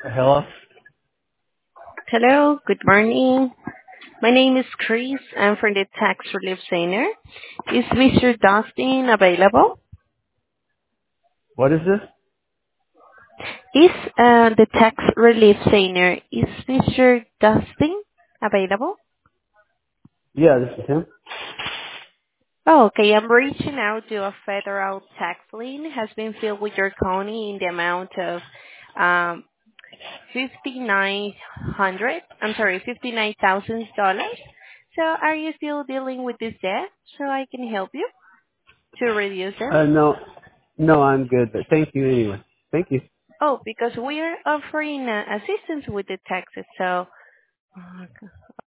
Hello? Hello, good morning. My name is Chris. I'm from the Tax Relief Center. Is Mr. Dustin available? What is this? Is the Tax Relief Center, is Mr. Dustin available? Yeah, this is him. Oh, okay. I'm reaching out to a federal tax lien has been filed with your county in the amount of um, 5,900. I'm sorry, $59,000. So are you still dealing with this debt so I can help you to reduce it? No, no, I'm good, but thank you anyway. Thank you. Oh, because we are offering assistance with the taxes. So, okay.